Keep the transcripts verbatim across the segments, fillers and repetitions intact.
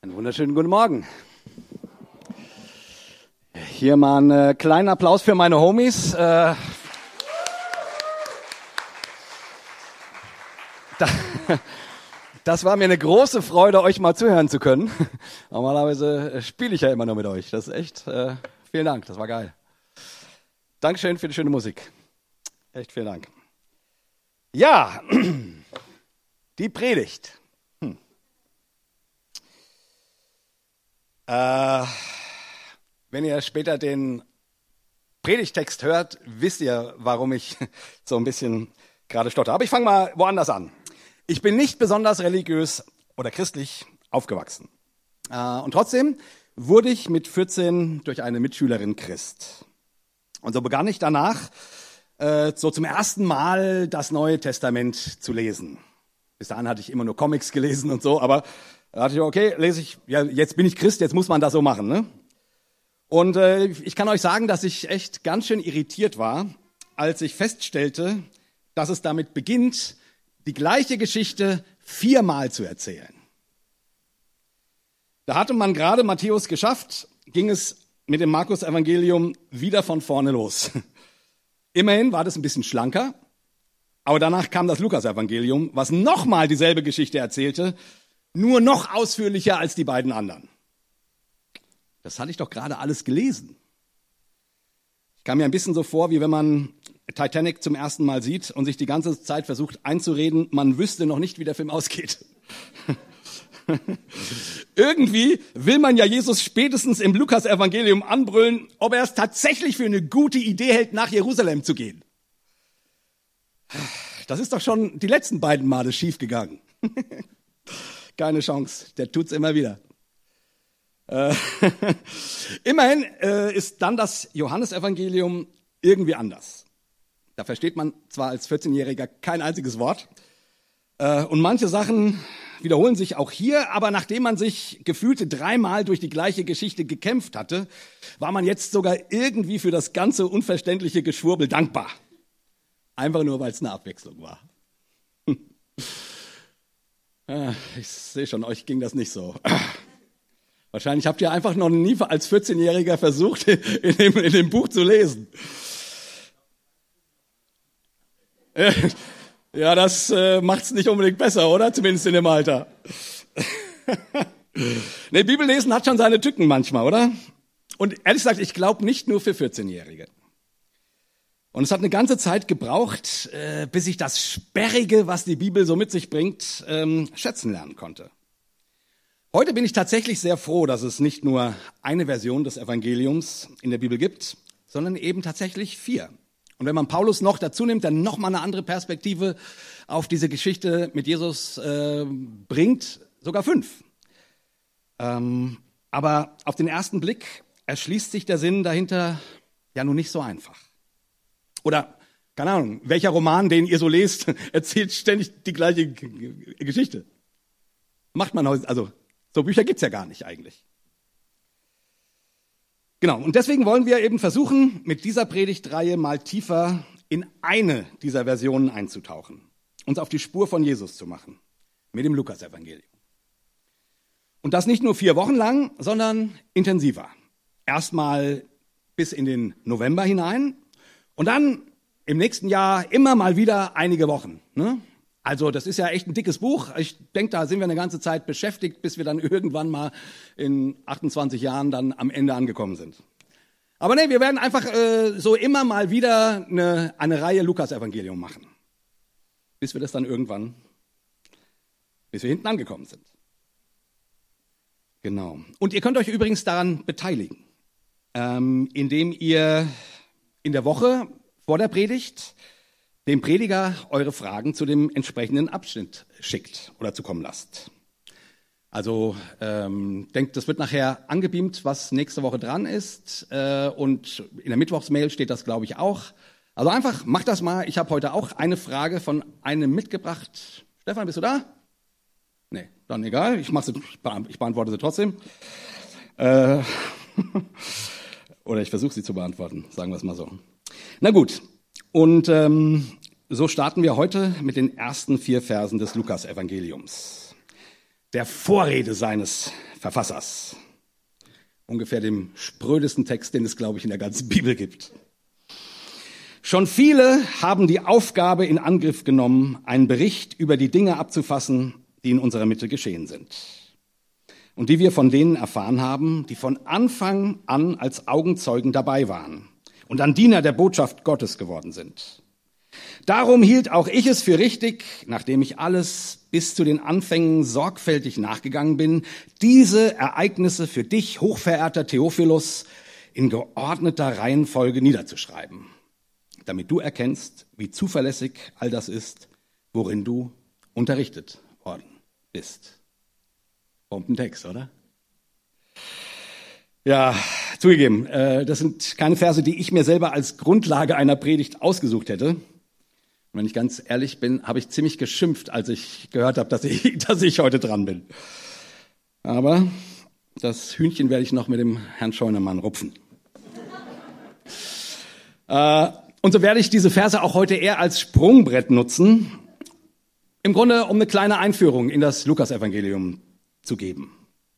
Einen wunderschönen guten Morgen. Hier mal einen äh, kleinen Applaus für meine Homies. Äh, da, das war mir eine große Freude, euch mal zuhören zu können. Normalerweise spiele ich ja immer nur mit euch. Das ist echt, äh, vielen Dank, das war geil. Dankeschön für die schöne Musik. Echt vielen Dank. Ja, die Predigt. Hm. Äh, wenn ihr später den Predigtext hört, wisst ihr, warum ich so ein bisschen gerade stotter. Aber ich fange mal woanders an. Ich bin nicht besonders religiös oder christlich aufgewachsen. Äh, und trotzdem wurde ich mit vierzehn durch eine Mitschülerin Christ. Und so begann ich danach, äh, so zum ersten Mal das Neue Testament zu lesen. Bis dahin hatte ich immer nur Comics gelesen und so, aber da dachte ich, okay, lese ich, ja, jetzt bin ich Christ, jetzt muss man das so machen, ne? Und äh, ich kann euch sagen, dass ich echt ganz schön irritiert war, als ich feststellte, dass es damit beginnt, die gleiche Geschichte viermal zu erzählen. Da hatte man gerade Matthäus geschafft, ging es mit dem Markus-Evangelium wieder von vorne los. Immerhin war das ein bisschen schlanker, aber danach kam das Lukas-Evangelium, was nochmal dieselbe Geschichte erzählte, nur noch ausführlicher als die beiden anderen. Das hatte ich doch gerade alles gelesen. Ich kam mir ein bisschen so vor, wie wenn man Titanic zum ersten Mal sieht und sich die ganze Zeit versucht einzureden, man wüsste noch nicht, wie der Film ausgeht. Irgendwie will man ja Jesus spätestens im Lukas-Evangelium anbrüllen, ob er es tatsächlich für eine gute Idee hält, nach Jerusalem zu gehen. Das ist doch schon die letzten beiden Male schiefgegangen. Keine Chance, der tut's immer wieder. Äh, immerhin äh, ist dann das Johannesevangelium irgendwie anders. Da versteht man zwar als vierzehnjähriger kein einziges Wort äh, und manche Sachen wiederholen sich auch hier, aber nachdem man sich gefühlte dreimal durch die gleiche Geschichte gekämpft hatte, war man jetzt sogar irgendwie für das ganze unverständliche Geschwurbel dankbar. Einfach nur, weil es eine Abwechslung war. Ich sehe schon, euch ging das nicht so. Wahrscheinlich habt ihr einfach noch nie als vierzehnjähriger versucht, in dem, in dem Buch zu lesen. Ja, das äh, macht's nicht unbedingt besser, oder? Zumindest in dem Alter. Nee, Bibellesen hat schon seine Tücken manchmal, oder? Und ehrlich gesagt, ich glaube nicht nur für vierzehnjährige. Und es hat eine ganze Zeit gebraucht, äh, bis ich das Sperrige, was die Bibel so mit sich bringt, ähm, schätzen lernen konnte. Heute bin ich tatsächlich sehr froh, dass es nicht nur eine Version des Evangeliums in der Bibel gibt, sondern eben tatsächlich vier. Und wenn man Paulus noch dazu nimmt, dann noch mal eine andere Perspektive auf diese Geschichte mit Jesus äh, bringt, sogar fünf. Ähm, aber auf den ersten Blick erschließt sich der Sinn dahinter ja nun nicht so einfach. Oder, keine Ahnung, welcher Roman, den ihr so lest, erzählt ständig die gleiche G- Geschichte. Macht man heute, also so Bücher gibt's ja gar nicht eigentlich. Genau, und deswegen wollen wir eben versuchen, mit dieser Predigtreihe mal tiefer in eine dieser Versionen einzutauchen, uns auf die Spur von Jesus zu machen, mit dem Lukas-Evangelium. Und das nicht nur vier Wochen lang, sondern intensiver. Erstmal bis in den November hinein und dann im nächsten Jahr immer mal wieder einige Wochen. Ne? Also das ist ja echt ein dickes Buch. Ich denke, da sind wir eine ganze Zeit beschäftigt, bis wir dann irgendwann mal in achtundzwanzig Jahren dann am Ende angekommen sind. Aber nee, wir werden einfach äh, so immer mal wieder eine, eine Reihe Lukas-Evangelium machen, bis wir das dann irgendwann, bis wir hinten angekommen sind. Genau. Und ihr könnt euch übrigens daran beteiligen, ähm, indem ihr in der Woche vor der Predigt dem Prediger eure Fragen zu dem entsprechenden Abschnitt schickt oder zukommen lasst. Also ähm, denkt, das wird nachher angebeamt, was nächste Woche dran ist. Äh, und in der Mittwochsmail steht das, glaube ich, auch. Also einfach, macht das mal. Ich habe heute auch eine Frage von einem mitgebracht. Stefan, bist du da? Nee, dann egal. Ich, mach sie, ich beantworte sie trotzdem. Äh, oder ich versuche sie zu beantworten, sagen wir es mal so. Na gut. Und ähm, so starten wir heute mit den ersten vier Versen des Lukas-Evangeliums, der Vorrede seines Verfassers. Ungefähr dem sprödesten Text, den es, glaube ich, in der ganzen Bibel gibt. Schon viele haben die Aufgabe in Angriff genommen, einen Bericht über die Dinge abzufassen, die in unserer Mitte geschehen sind. Und die wir von denen erfahren haben, die von Anfang an als Augenzeugen dabei waren und dann Diener der Botschaft Gottes geworden sind. Darum hielt auch ich es für richtig, nachdem ich alles bis zu den Anfängen sorgfältig nachgegangen bin, diese Ereignisse für dich, hochverehrter Theophilus, in geordneter Reihenfolge niederzuschreiben, damit du erkennst, wie zuverlässig all das ist, worin du unterrichtet worden bist. Bombentext, oder? Ja, zugegeben, äh, das sind keine Verse, die ich mir selber als Grundlage einer Predigt ausgesucht hätte. Und wenn ich ganz ehrlich bin, habe ich ziemlich geschimpft, als ich gehört habe, dass ich, dass ich heute dran bin. Aber das Hühnchen werde ich noch mit dem Herrn Scheunemann rupfen. äh, und so werde ich diese Verse auch heute eher als Sprungbrett nutzen, im Grunde um eine kleine Einführung in das Lukasevangelium zu geben.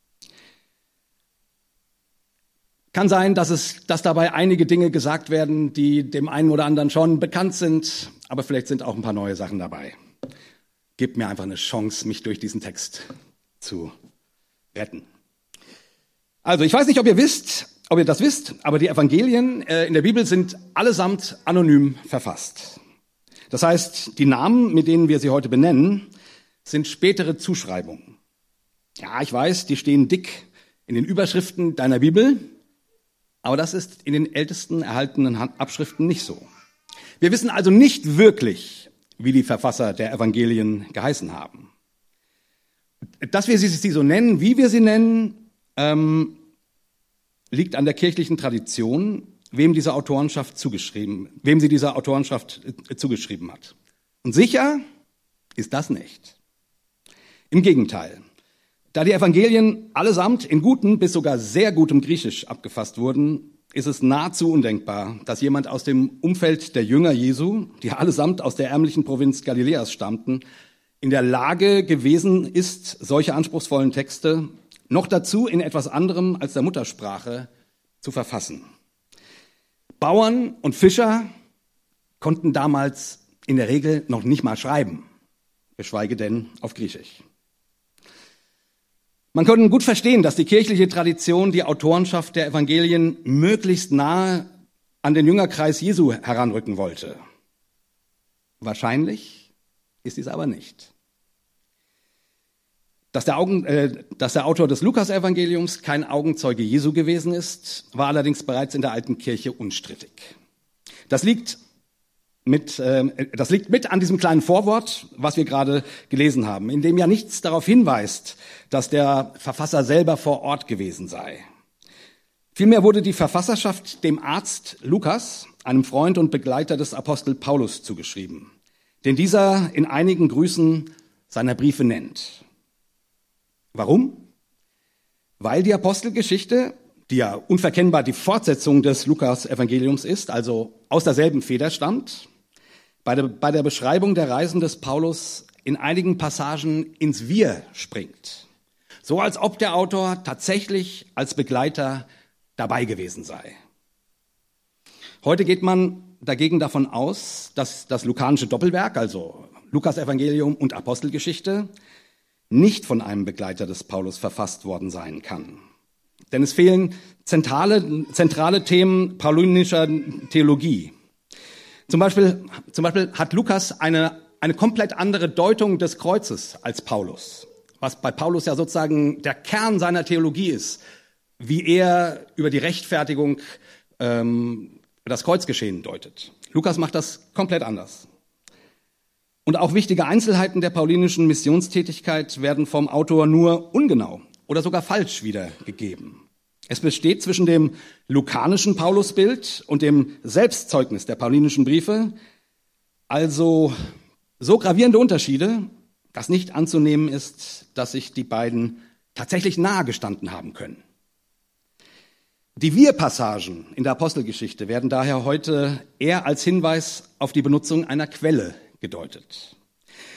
Kann sein, dass es, dass dabei einige Dinge gesagt werden, die dem einen oder anderen schon bekannt sind, aber vielleicht sind auch ein paar neue Sachen dabei. Gebt mir einfach eine Chance, mich durch diesen Text zu retten. Also, ich weiß nicht, ob ihr wisst, ob ihr das wisst, aber die Evangelien äh, in der Bibel sind allesamt anonym verfasst. Das heißt, die Namen, mit denen wir sie heute benennen, sind spätere Zuschreibungen. Ja, ich weiß, die stehen dick in den Überschriften deiner Bibel, aber das ist in den ältesten erhaltenen Abschriften nicht so. Wir wissen also nicht wirklich, wie die Verfasser der Evangelien geheißen haben. Dass wir sie so nennen, wie wir sie nennen, ähm, liegt an der kirchlichen Tradition, wem diese Autorenschaft zugeschrieben, wem sie diese Autorenschaft äh, zugeschrieben hat. Und sicher ist das nicht. Im Gegenteil. Da die Evangelien allesamt in gutem bis sogar sehr gutem Griechisch abgefasst wurden, ist es nahezu undenkbar, dass jemand aus dem Umfeld der Jünger Jesu, die allesamt aus der ärmlichen Provinz Galiläas stammten, in der Lage gewesen ist, solche anspruchsvollen Texte noch dazu in etwas anderem als der Muttersprache zu verfassen. Bauern und Fischer konnten damals in der Regel noch nicht mal schreiben, geschweige denn auf Griechisch. Man könnte gut verstehen, dass die kirchliche Tradition die Autorenschaft der Evangelien möglichst nahe an den Jüngerkreis Jesu heranrücken wollte. Wahrscheinlich ist dies aber nicht. Dass der, Augen, äh, dass der Autor des Lukas-Evangeliums kein Augenzeuge Jesu gewesen ist, war allerdings bereits in der alten Kirche unstrittig. Das liegt Mit, äh, das liegt mit an diesem kleinen Vorwort, was wir gerade gelesen haben, in dem ja nichts darauf hinweist, dass der Verfasser selber vor Ort gewesen sei. Vielmehr wurde die Verfasserschaft dem Arzt Lukas, einem Freund und Begleiter des Apostel Paulus, zugeschrieben, den dieser in einigen Grüßen seiner Briefe nennt. Warum? Weil die Apostelgeschichte, die ja unverkennbar die Fortsetzung des Lukas-Evangeliums ist, also aus derselben Feder stammt, bei der, bei der Beschreibung der Reisen des Paulus in einigen Passagen ins Wir springt. So als ob der Autor tatsächlich als Begleiter dabei gewesen sei. Heute geht man dagegen davon aus, dass das lukanische Doppelwerk, also Lukas-Evangelium und Apostelgeschichte, nicht von einem Begleiter des Paulus verfasst worden sein kann. Denn es fehlen zentrale, zentrale Themen paulinischer Theologie. Zum Beispiel, zum Beispiel hat Lukas eine, eine komplett andere Deutung des Kreuzes als Paulus, was bei Paulus ja sozusagen der Kern seiner Theologie ist, wie er über die Rechtfertigung ähm, das Kreuzgeschehen deutet. Lukas macht das komplett anders. Und auch wichtige Einzelheiten der paulinischen Missionstätigkeit werden vom Autor nur ungenau oder sogar falsch wiedergegeben. Es besteht zwischen dem lukanischen Paulusbild und dem Selbstzeugnis der paulinischen Briefe also so gravierende Unterschiede, dass nicht anzunehmen ist, dass sich die beiden tatsächlich nahe gestanden haben können. Die Wir-Passagen in der Apostelgeschichte werden daher heute eher als Hinweis auf die Benutzung einer Quelle gedeutet.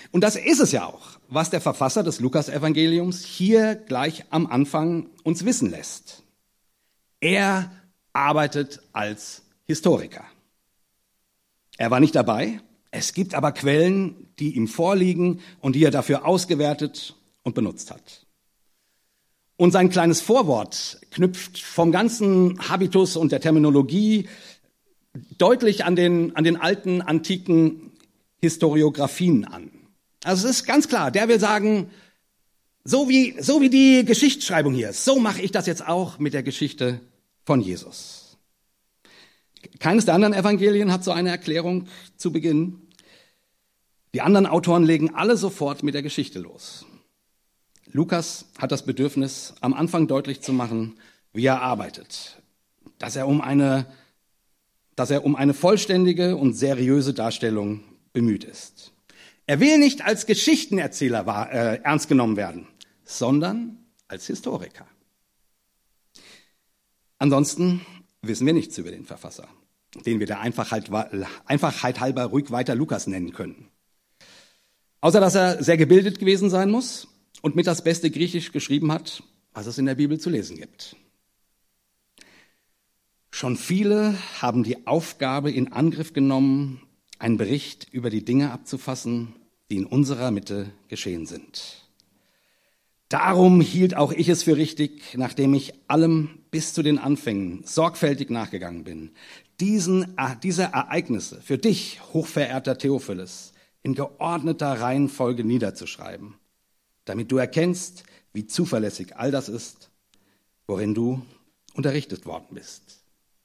Und das ist es ja auch, was der Verfasser des Lukas-Evangeliums hier gleich am Anfang uns wissen lässt. Er arbeitet als Historiker. Er war nicht dabei, es gibt aber Quellen, die ihm vorliegen und die er dafür ausgewertet und benutzt hat. Und sein kleines Vorwort knüpft vom ganzen Habitus und der Terminologie deutlich an den, an den alten, antiken Historiographien an. Also es ist ganz klar, der will sagen, so wie, so wie die Geschichtsschreibung hier ist, so mache ich das jetzt auch mit der Geschichte von Jesus. Keines der anderen Evangelien hat so eine Erklärung zu Beginn. Die anderen Autoren legen alle sofort mit der Geschichte los. Lukas hat das Bedürfnis, am Anfang deutlich zu machen, wie er arbeitet, dass er um eine, dass er um eine vollständige und seriöse Darstellung bemüht ist. Er will nicht als Geschichtenerzähler war, äh, ernst genommen werden, sondern als Historiker. Ansonsten wissen wir nichts über den Verfasser, den wir der Einfachheit, Einfachheit halber ruhig weiter Lukas nennen können. Außer dass er sehr gebildet gewesen sein muss und mit das beste Griechisch geschrieben hat, was es in der Bibel zu lesen gibt. Schon viele haben die Aufgabe in Angriff genommen, einen Bericht über die Dinge abzufassen, die in unserer Mitte geschehen sind. Darum hielt auch ich es für richtig, nachdem ich allem bis zu den Anfängen sorgfältig nachgegangen bin, diesen, diese Ereignisse für dich, hochverehrter Theophilus, in geordneter Reihenfolge niederzuschreiben, damit du erkennst, wie zuverlässig all das ist, worin du unterrichtet worden bist.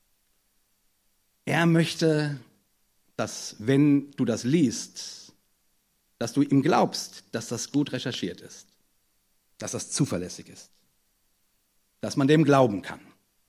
Er möchte, dass, wenn du das liest, dass du ihm glaubst, dass das gut recherchiert ist, dass das zuverlässig ist, dass man dem glauben kann.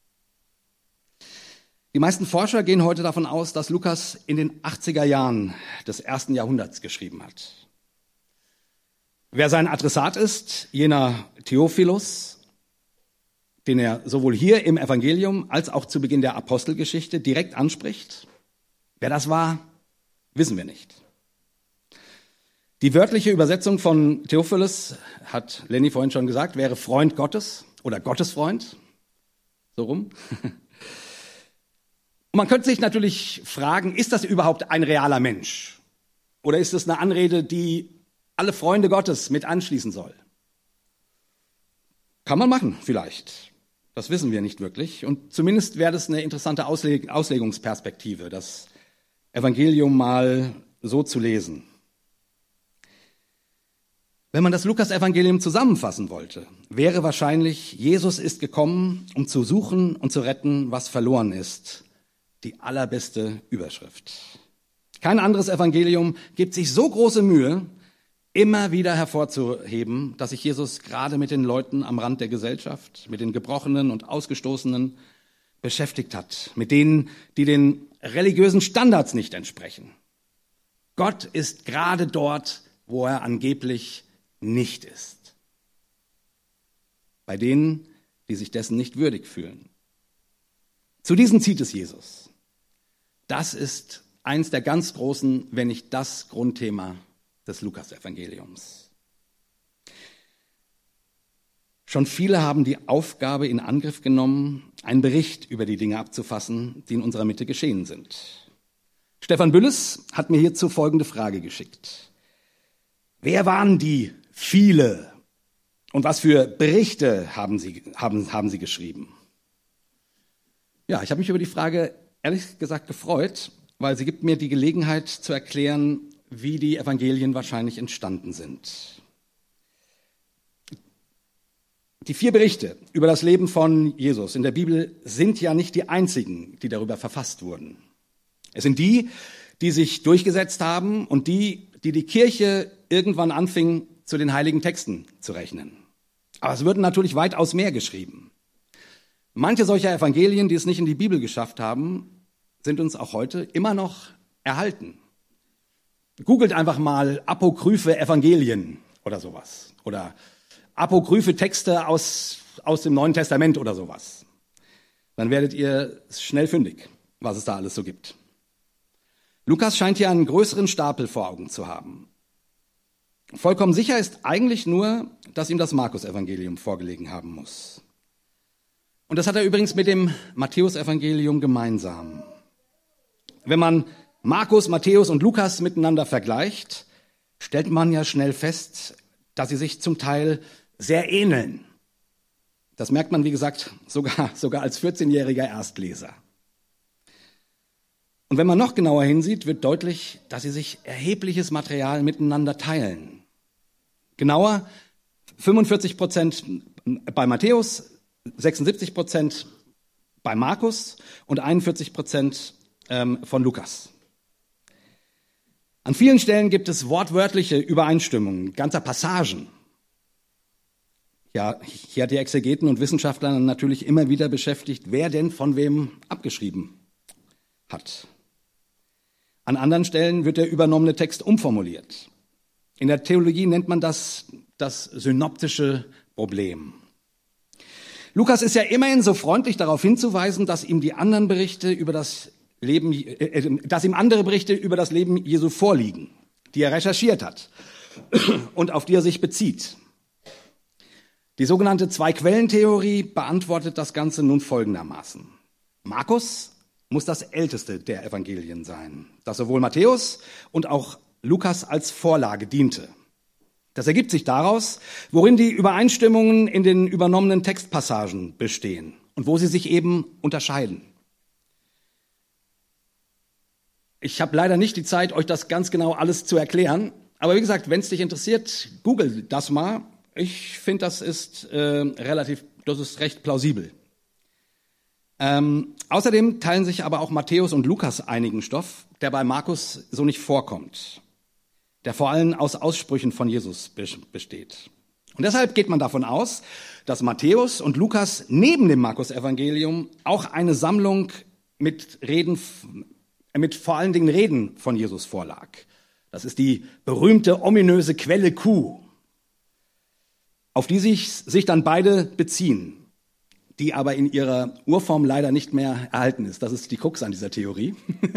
Die meisten Forscher gehen heute davon aus, dass Lukas in den achtziger Jahren des ersten Jahrhunderts geschrieben hat. Wer sein Adressat ist, jener Theophilus, den er sowohl hier im Evangelium als auch zu Beginn der Apostelgeschichte direkt anspricht, wer das war, wissen wir nicht. Die wörtliche Übersetzung von Theophilus, hat Lenny vorhin schon gesagt, wäre Freund Gottes oder Gottesfreund, so rum. Und man könnte sich natürlich fragen, ist das überhaupt ein realer Mensch? Oder ist es eine Anrede, die alle Freunde Gottes mit anschließen soll? Kann man machen, vielleicht. Das wissen wir nicht wirklich. Und zumindest wäre das eine interessante Ausleg- Auslegungsperspektive, das Evangelium mal so zu lesen. Wenn man das Lukas-Evangelium zusammenfassen wollte, wäre wahrscheinlich, Jesus ist gekommen, um zu suchen und zu retten, was verloren ist. Die allerbeste Überschrift. Kein anderes Evangelium gibt sich so große Mühe, immer wieder hervorzuheben, dass sich Jesus gerade mit den Leuten am Rand der Gesellschaft, mit den Gebrochenen und Ausgestoßenen beschäftigt hat, mit denen, die den religiösen Standards nicht entsprechen. Gott ist gerade dort, wo er angeblich nicht ist. Bei denen, die sich dessen nicht würdig fühlen. Zu diesen zieht es Jesus. Das ist eins der ganz großen, wenn nicht das Grundthema des Lukas-Evangeliums. Schon viele haben die Aufgabe in Angriff genommen, einen Bericht über die Dinge abzufassen, die in unserer Mitte geschehen sind. Stefan Bülles hat mir hierzu folgende Frage geschickt. Wer waren die viele und was für Berichte haben sie, haben, haben sie geschrieben? Ja, ich habe mich über die Frage ehrlich gesagt gefreut, weil sie gibt mir die Gelegenheit zu erklären, wie die Evangelien wahrscheinlich entstanden sind. Die vier Berichte über das Leben von Jesus in der Bibel sind ja nicht die einzigen, die darüber verfasst wurden. Es sind die, die sich durchgesetzt haben und die, die die Kirche irgendwann anfing, zu den heiligen Texten zu rechnen. Aber es würden natürlich weitaus mehr geschrieben. Manche solcher Evangelien, die es nicht in die Bibel geschafft haben, sind uns auch heute immer noch erhalten. Googelt einfach mal apokryphe Evangelien oder sowas. Oder apokryphe Texte aus, aus dem Neuen Testament oder sowas. Dann werdet ihr schnell fündig, was es da alles so gibt. Lukas scheint hier einen größeren Stapel vor Augen zu haben. Vollkommen sicher ist eigentlich nur, dass ihm das Markus-Evangelium vorgelegen haben muss. Und das hat er übrigens mit dem Matthäus-Evangelium gemeinsam. Wenn man Markus, Matthäus und Lukas miteinander vergleicht, stellt man ja schnell fest, dass sie sich zum Teil sehr ähneln. Das merkt man, wie gesagt, sogar, sogar als vierzehnjähriger Erstleser. Und wenn man noch genauer hinsieht, wird deutlich, dass sie sich erhebliches Material miteinander teilen. Genauer, fünfundvierzig Prozent bei Matthäus, sechsundsiebzig Prozent bei Markus und einundvierzig Prozent ähm, von Lukas. An vielen Stellen gibt es wortwörtliche Übereinstimmungen ganzer Passagen. Ja, hier hat die Exegeten und Wissenschaftler natürlich immer wieder beschäftigt, wer denn von wem abgeschrieben hat. An anderen Stellen wird der übernommene Text umformuliert. In der Theologie nennt man das das synoptische Problem. Lukas ist ja immerhin so freundlich darauf hinzuweisen, dass ihm die anderen Berichte über das Leben, äh, dass ihm andere Berichte über das Leben Jesu vorliegen, die er recherchiert hat und auf die er sich bezieht. Die sogenannte Zwei-Quellen-Theorie beantwortet das Ganze nun folgendermaßen. Markus muss das älteste der Evangelien sein, das sowohl Matthäus und auch Lukas als Vorlage diente. Das ergibt sich daraus, worin die Übereinstimmungen in den übernommenen Textpassagen bestehen und wo sie sich eben unterscheiden. Ich habe leider nicht die Zeit, euch das ganz genau alles zu erklären, aber wie gesagt, wenn es dich interessiert, google das mal. Ich finde, das ist äh, relativ, das ist recht plausibel. Ähm, außerdem teilen sich aber auch Matthäus und Lukas einigen Stoff, der bei Markus so nicht vorkommt, der vor allem aus Aussprüchen von Jesus besteht. Und deshalb geht man davon aus, dass Matthäus und Lukas neben dem Markus-Evangelium auch eine Sammlung mit Reden, mit vor allen Dingen Reden von Jesus vorlag. Das ist die berühmte ominöse Quelle Q, auf die sich, sich dann beide beziehen, die aber in ihrer Urform leider nicht mehr erhalten ist. Das ist die Krux an dieser Theorie.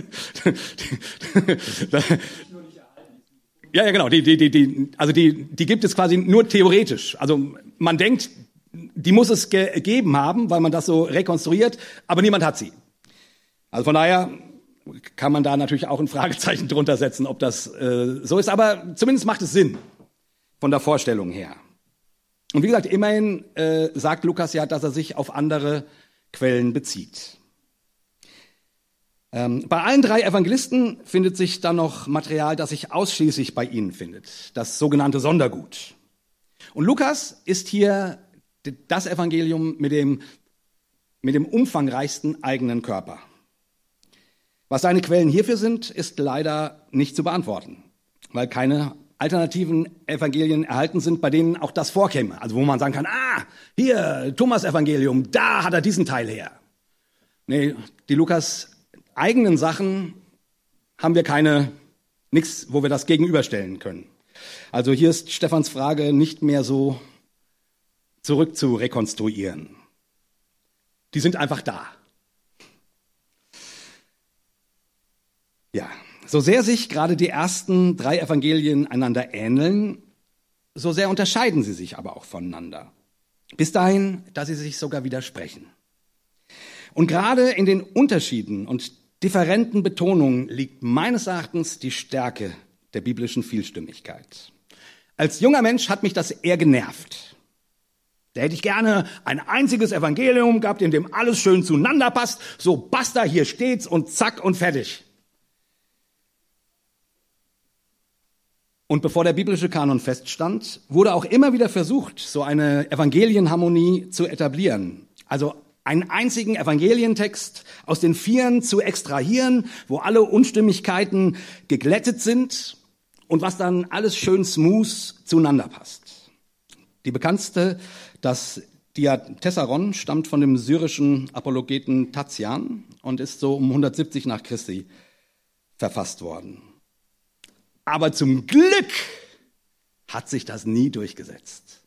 Ja, ja, genau. Die, die, die, die, also die, die gibt es quasi nur theoretisch. Also man denkt, die muss es gegeben haben, weil man das so rekonstruiert, aber niemand hat sie. Also von daher kann man da natürlich auch ein Fragezeichen drunter setzen, ob das äh, so ist. Aber zumindest macht es Sinn von der Vorstellung her. Und wie gesagt, immerhin äh, sagt Lukas ja, dass er sich auf andere Quellen bezieht. Ähm, bei allen drei Evangelisten findet sich dann noch Material, das sich ausschließlich bei ihnen findet, das sogenannte Sondergut. Und Lukas ist hier das Evangelium mit dem, mit dem umfangreichsten eigenen Körper. Was seine Quellen hierfür sind, ist leider nicht zu beantworten, weil keine alternativen Evangelien erhalten sind, bei denen auch das vorkäme. Also wo man sagen kann, ah, hier, Thomas-Evangelium, da hat er diesen Teil her. Nee, die Lukas eigenen Sachen haben wir keine, nichts, wo wir das gegenüberstellen können. Also hier ist Stefans Frage nicht mehr so zurück zu rekonstruieren. Die sind einfach da. Ja. So sehr sich gerade die ersten drei Evangelien einander ähneln, so sehr unterscheiden sie sich aber auch voneinander. Bis dahin, dass sie sich sogar widersprechen. Und gerade in den Unterschieden und differenten Betonungen liegt meines Erachtens die Stärke der biblischen Vielstimmigkeit. Als junger Mensch hat mich das eher genervt. Da hätte ich gerne ein einziges Evangelium gehabt, in dem alles schön zueinander passt. So, basta, hier steht's und zack und fertig. Und bevor der biblische Kanon feststand, wurde auch immer wieder versucht, so eine Evangelienharmonie zu etablieren. Also einen einzigen Evangelientext aus den Vieren zu extrahieren, wo alle Unstimmigkeiten geglättet sind und was dann alles schön smooth zueinander passt. Die bekannteste, das Diatessaron, stammt von dem syrischen Apologeten Tatian und ist so um hundertsiebzig nach Christi verfasst worden. Aber zum Glück hat sich das nie durchgesetzt.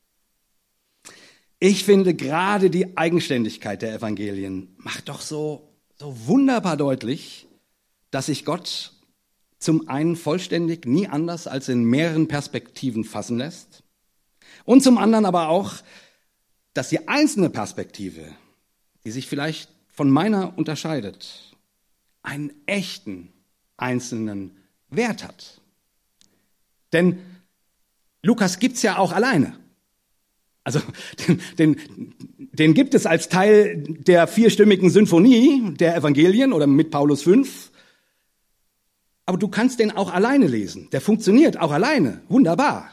Ich finde, gerade die Eigenständigkeit der Evangelien macht doch so, so wunderbar deutlich, dass sich Gott zum einen vollständig, nie anders als in mehreren Perspektiven fassen lässt und zum anderen aber auch, dass die einzelne Perspektive, die sich vielleicht von meiner unterscheidet, einen echten einzelnen Wert hat. Denn Lukas gibt's ja auch alleine. Also den, den, den gibt es als Teil der vierstimmigen Sinfonie der Evangelien oder mit Paulus fünf. Aber du kannst den auch alleine lesen. Der funktioniert auch alleine. Wunderbar.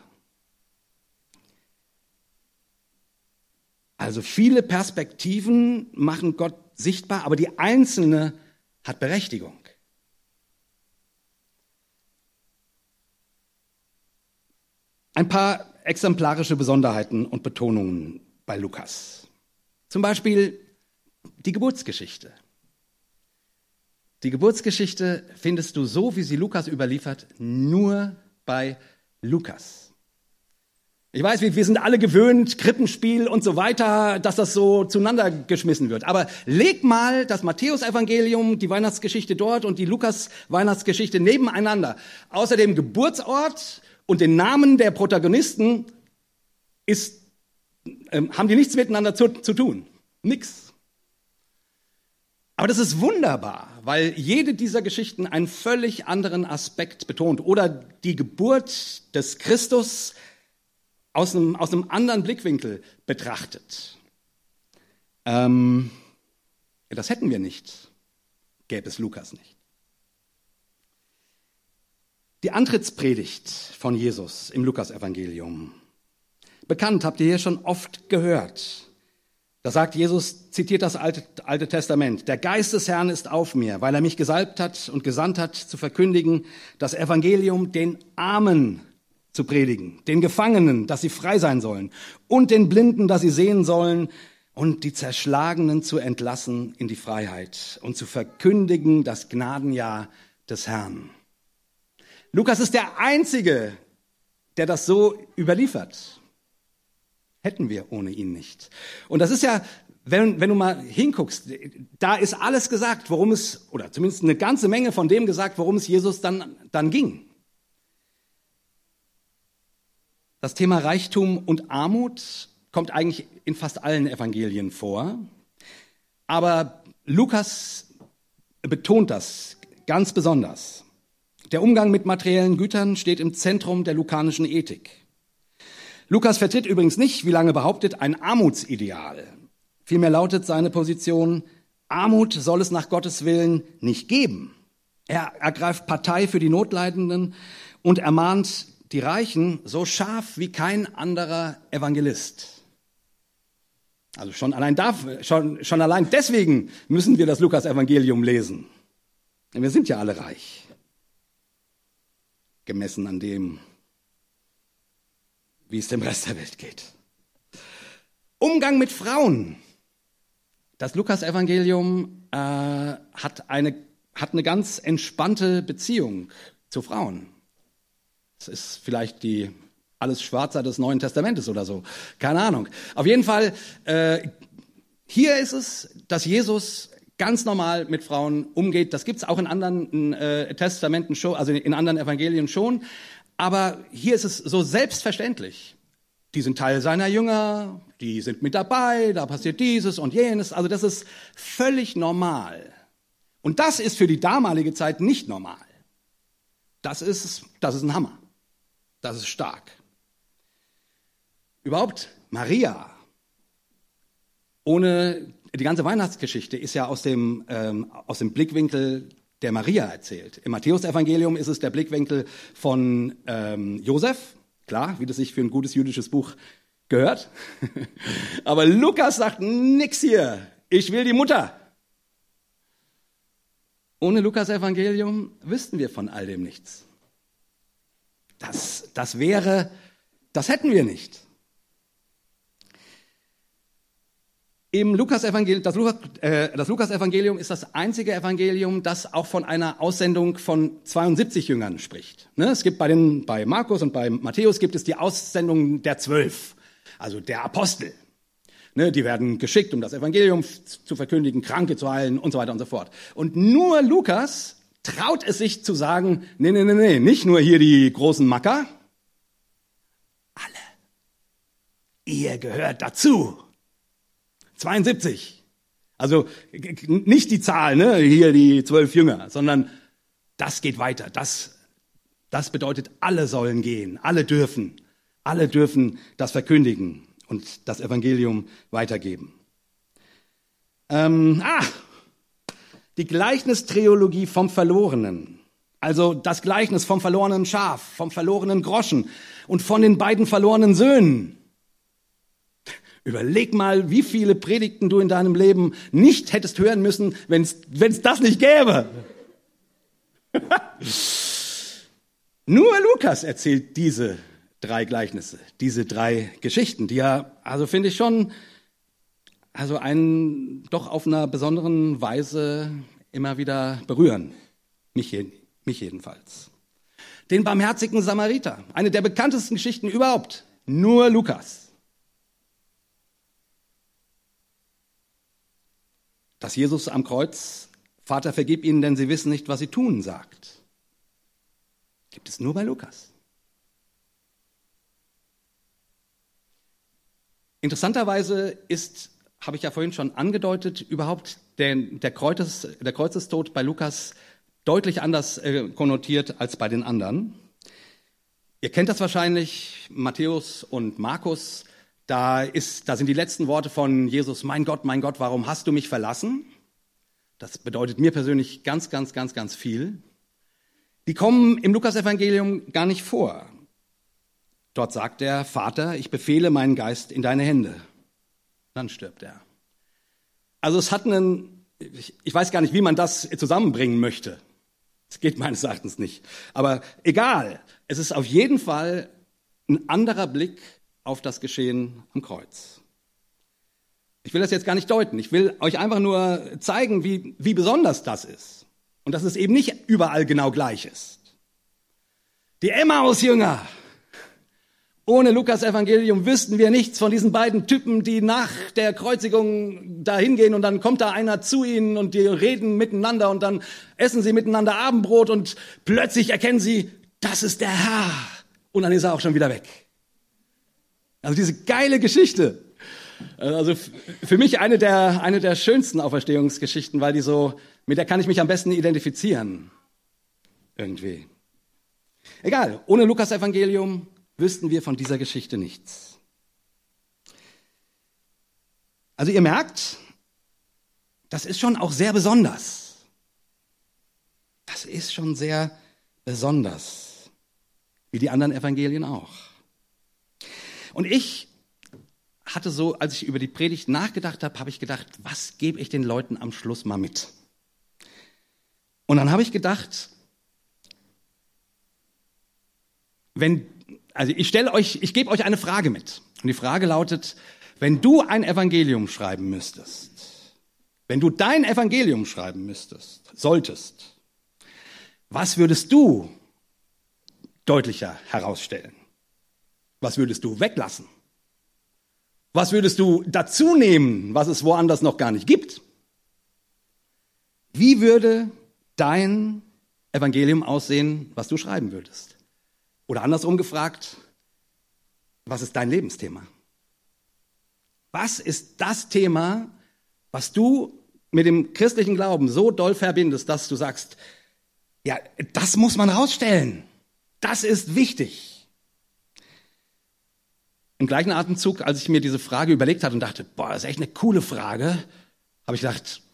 Also viele Perspektiven machen Gott sichtbar, aber die einzelne hat Berechtigung. Ein paar exemplarische Besonderheiten und Betonungen bei Lukas. Zum Beispiel die Geburtsgeschichte. Die Geburtsgeschichte findest du so, wie sie Lukas überliefert, nur bei Lukas. Ich weiß, wir, wir sind alle gewöhnt, Krippenspiel und so weiter, dass das so zueinander geschmissen wird. Aber leg mal das Matthäus-Evangelium, die Weihnachtsgeschichte dort und die Lukas-Weihnachtsgeschichte nebeneinander. Außer dem Geburtsort und den Namen der Protagonisten ist, ähm, haben die nichts miteinander zu, zu tun. Nix. Aber das ist wunderbar, weil jede dieser Geschichten einen völlig anderen Aspekt betont. Oder die Geburt des Christus aus einem, aus einem anderen Blickwinkel betrachtet. Ähm, das hätten wir nicht, gäbe es Lukas nicht. Die Antrittspredigt von Jesus im Lukasevangelium. Bekannt, habt ihr hier schon oft gehört. Da sagt Jesus, zitiert das Alte, Alte Testament, der Geist des Herrn ist auf mir, weil er mich gesalbt hat und gesandt hat, zu verkündigen, das Evangelium den Armen zu predigen, den Gefangenen, dass sie frei sein sollen und den Blinden, dass sie sehen sollen und die Zerschlagenen zu entlassen in die Freiheit und zu verkündigen das Gnadenjahr des Herrn. Lukas ist der Einzige, der das so überliefert. Hätten wir ohne ihn nicht. Und das ist ja, wenn, wenn du mal hinguckst, da ist alles gesagt, worum es, oder zumindest eine ganze Menge von dem gesagt, worum es Jesus dann, dann ging. Das Thema Reichtum und Armut kommt eigentlich in fast allen Evangelien vor. Aber Lukas betont das ganz besonders. Der Umgang mit materiellen Gütern steht im Zentrum der lukanischen Ethik. Lukas vertritt übrigens nicht, wie lange behauptet, ein Armutsideal. Vielmehr lautet seine Position, Armut soll es nach Gottes Willen nicht geben. Er ergreift Partei für die Notleidenden und ermahnt die Reichen so scharf wie kein anderer Evangelist. Also schon allein, dafür, schon, schon allein deswegen müssen wir das Lukas-Evangelium lesen. Denn wir sind ja alle reich. Gemessen an dem, wie es dem Rest der Welt geht. Umgang mit Frauen. Das Lukas-Evangelium äh, hat eine, hat eine ganz entspannte Beziehung zu Frauen. Es ist vielleicht die alles Schwarzer des Neuen Testamentes oder so. Keine Ahnung. Auf jeden Fall, äh, hier ist es, dass Jesus ganz normal mit Frauen umgeht. Das gibt's auch in anderen äh, Testamenten schon, also in anderen Evangelien schon. Aber hier ist es so selbstverständlich. Die sind Teil seiner Jünger, die sind mit dabei, da passiert dieses und jenes. Also das ist völlig normal. Und das ist für die damalige Zeit nicht normal. Das ist, das ist ein Hammer. Das ist stark. Überhaupt Maria, ohne die ganze Weihnachtsgeschichte ist ja aus dem, ähm, aus dem Blickwinkel der Maria erzählt. Im Matthäus-Evangelium ist es der Blickwinkel von ähm, Josef, klar, wie das sich für ein gutes jüdisches Buch gehört. Aber Lukas sagt, nix hier, ich will die Mutter. Ohne Lukas-Evangelium wüssten wir von all dem nichts. Das, das wäre, das hätten wir nicht. Im Lukas-Evangelium, das, Lukas, äh, das Lukas-Evangelium ist das einzige Evangelium, das auch von einer Aussendung von zweiundsiebzig Jüngern spricht. Ne? Es gibt bei den, bei Markus und bei Matthäus gibt es die Aussendung der Zwölf, also der Apostel. Ne? Die werden geschickt, um das Evangelium zu verkündigen, Kranke zu heilen und so weiter und so fort. Und nur Lukas traut es sich zu sagen, nee, nee, nee, nee, nicht nur hier die großen Macker, alle. Ihr gehört dazu. zweiundsiebzig. Also nicht die Zahl, ne, hier die zwölf Jünger, sondern das geht weiter. Das, das bedeutet, alle sollen gehen, alle dürfen, alle dürfen das verkündigen und das Evangelium weitergeben. Ähm, ah, die Gleichnistrilogie vom Verlorenen. Also das Gleichnis vom verlorenen Schaf, vom verlorenen Groschen und von den beiden verlorenen Söhnen. Überleg mal, wie viele Predigten du in deinem Leben nicht hättest hören müssen, wenn es das nicht gäbe. Nur Lukas erzählt diese drei Gleichnisse, diese drei Geschichten, die ja, also finde ich schon, also einen doch auf einer besonderen Weise immer wieder berühren. Mich, mich jedenfalls. Den barmherzigen Samariter, eine der bekanntesten Geschichten überhaupt. Nur Lukas. Dass Jesus am Kreuz, Vater, vergib ihnen, denn sie wissen nicht, was sie tun, sagt. Gibt es nur bei Lukas. Interessanterweise ist, habe ich ja vorhin schon angedeutet, überhaupt der, der, Kreuzes, der Kreuzestod bei Lukas deutlich anders äh, konnotiert als bei den anderen. Ihr kennt das wahrscheinlich, Matthäus und Markus. Da, ist, da sind die letzten Worte von Jesus, mein Gott, mein Gott, warum hast du mich verlassen? Das bedeutet mir persönlich ganz, ganz, ganz, ganz viel. Die kommen im Lukasevangelium gar nicht vor. Dort sagt der Vater, ich befehle meinen Geist in deine Hände. Dann stirbt er. Also es hat einen, ich weiß gar nicht, wie man das zusammenbringen möchte. Es geht meines Erachtens nicht. Aber egal, es ist auf jeden Fall ein anderer Blick auf das Geschehen am Kreuz. Ich will das jetzt gar nicht deuten. Ich will euch einfach nur zeigen, wie, wie besonders das ist. Und dass es eben nicht überall genau gleich ist. Die Emmaus-Jünger. Ohne Lukas-Evangelium wüssten wir nichts von diesen beiden Typen, die nach der Kreuzigung da hingehen und dann kommt da einer zu ihnen und die reden miteinander und dann essen sie miteinander Abendbrot und plötzlich erkennen sie, das ist der Herr. Und dann ist er auch schon wieder weg. Also diese geile Geschichte. Also für mich eine der, eine der schönsten Auferstehungsgeschichten, weil die so, mit der kann ich mich am besten identifizieren. Irgendwie. Egal, ohne Lukas-Evangelium wüssten wir von dieser Geschichte nichts. Also ihr merkt, das ist schon auch sehr besonders. Das ist schon sehr besonders. Wie die anderen Evangelien auch. Und ich hatte so, als ich über die Predigt nachgedacht habe, habe ich gedacht, was gebe ich den Leuten am Schluss mal mit? Und dann habe ich gedacht, wenn, also ich stelle euch, ich gebe euch eine Frage mit. Und die Frage lautet, wenn du ein Evangelium schreiben müsstest, wenn du dein Evangelium schreiben müsstest, solltest, was würdest du deutlicher herausstellen? Was würdest du weglassen? Was würdest du dazu nehmen, was es woanders noch gar nicht gibt? Wie würde dein Evangelium aussehen, was du schreiben würdest? Oder andersrum gefragt, was ist dein Lebensthema? Was ist das Thema, was du mit dem christlichen Glauben so doll verbindest, dass du sagst, ja, das muss man rausstellen. Das ist wichtig. Im gleichen Atemzug, als ich mir diese Frage überlegt hatte und dachte, boah, das ist echt eine coole Frage, habe ich gedacht,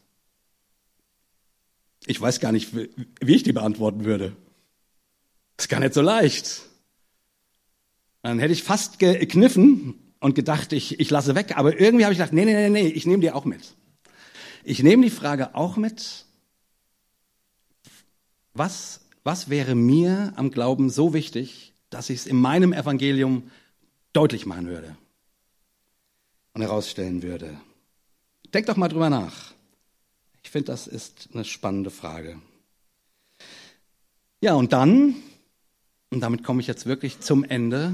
ich weiß gar nicht, wie ich die beantworten würde. Das ist gar nicht so leicht. Dann hätte ich fast gekniffen und gedacht, ich, ich lasse weg. Aber irgendwie habe ich gedacht, nee, nee, nee, nee, ich nehme die auch mit. Ich nehme die Frage auch mit, was, was wäre mir am Glauben so wichtig, dass ich es in meinem Evangelium deutlich machen würde und herausstellen würde. Denk doch mal drüber nach. Ich finde, das ist eine spannende Frage. Ja, und dann, und damit komme ich jetzt wirklich zum Ende,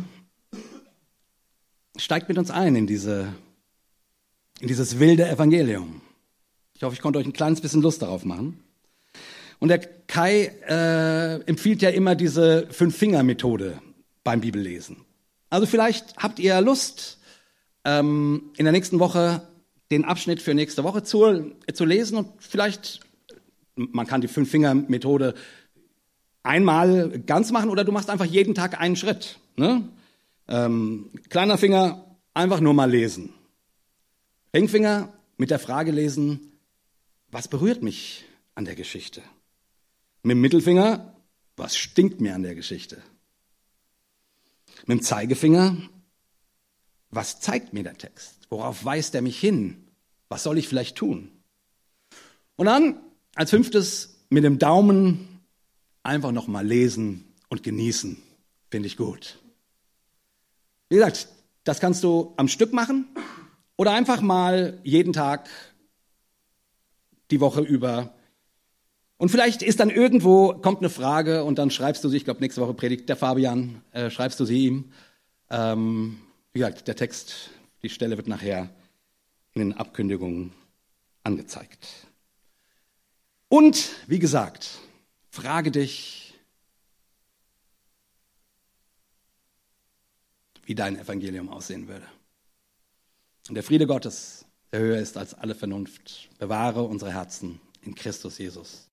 steigt mit uns ein in diese, in dieses wilde Evangelium. Ich hoffe, ich konnte euch ein kleines bisschen Lust darauf machen. Und der Kai äh, empfiehlt ja immer diese Fünf-Finger-Methode beim Bibellesen. Also vielleicht habt ihr Lust, ähm, in der nächsten Woche den Abschnitt für nächste Woche zu, zu lesen und vielleicht, man kann die Fünf-Finger-Methode einmal ganz machen oder du machst einfach jeden Tag einen Schritt. Ne? Ähm, kleiner Finger, einfach nur mal lesen. Ringfinger, mit der Frage lesen, was berührt mich an der Geschichte? Mit dem Mittelfinger, was stinkt mir an der Geschichte? Mit dem Zeigefinger, was zeigt mir der Text? Worauf weist er mich hin? Was soll ich vielleicht tun? Und dann als fünftes mit dem Daumen einfach nochmal lesen und genießen. Finde ich gut. Wie gesagt, das kannst du am Stück machen oder einfach mal jeden Tag die Woche über. Und vielleicht ist dann irgendwo, kommt eine Frage und dann schreibst du sie, ich glaube nächste Woche predigt der Fabian, äh, schreibst du sie ihm. Ähm, wie gesagt, der Text, die Stelle wird nachher in den Abkündigungen angezeigt. Und wie gesagt, frage dich, wie dein Evangelium aussehen würde. Und der Friede Gottes, der höher ist als alle Vernunft, bewahre unsere Herzen in Christus Jesus.